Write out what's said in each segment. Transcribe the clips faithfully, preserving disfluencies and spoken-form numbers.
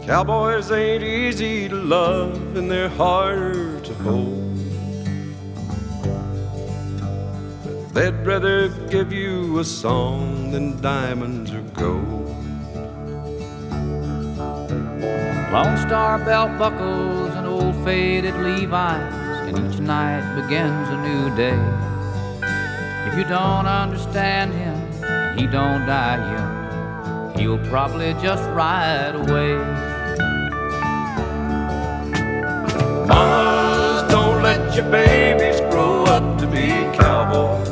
Cowboys ain't easy to love and they're hard to hold. They'd rather give you a song than diamonds or gold. Lone Star belt buckles and old faded Levi's, and each night begins a new day. If you don't understand him, and he don't die young, he'll probably just ride away. Mamas, don't let your babies grow up to be cowboys.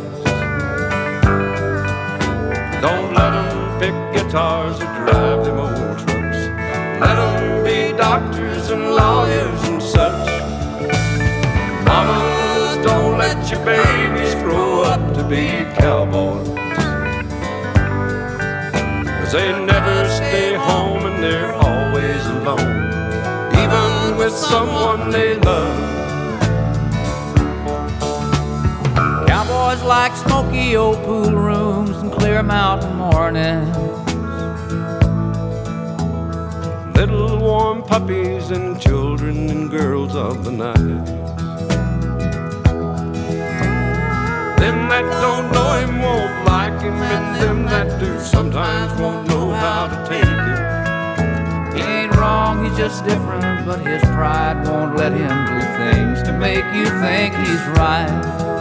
Don't let them pick guitars or drive them old trucks. Let them be doctors and lawyers and such. Mamas, don't let your babies grow up to be cowboys. 'Cause they never stay home and they're always alone, even with someone they love. Cowboys like smoky old pool rooms and clear mountain mornings, Little warm puppies and children and girls of the night. Them that don't know him won't like him, and them that do sometimes won't know how to take it. He ain't wrong, he's just different, but his pride won't let him do things to make you think he's right.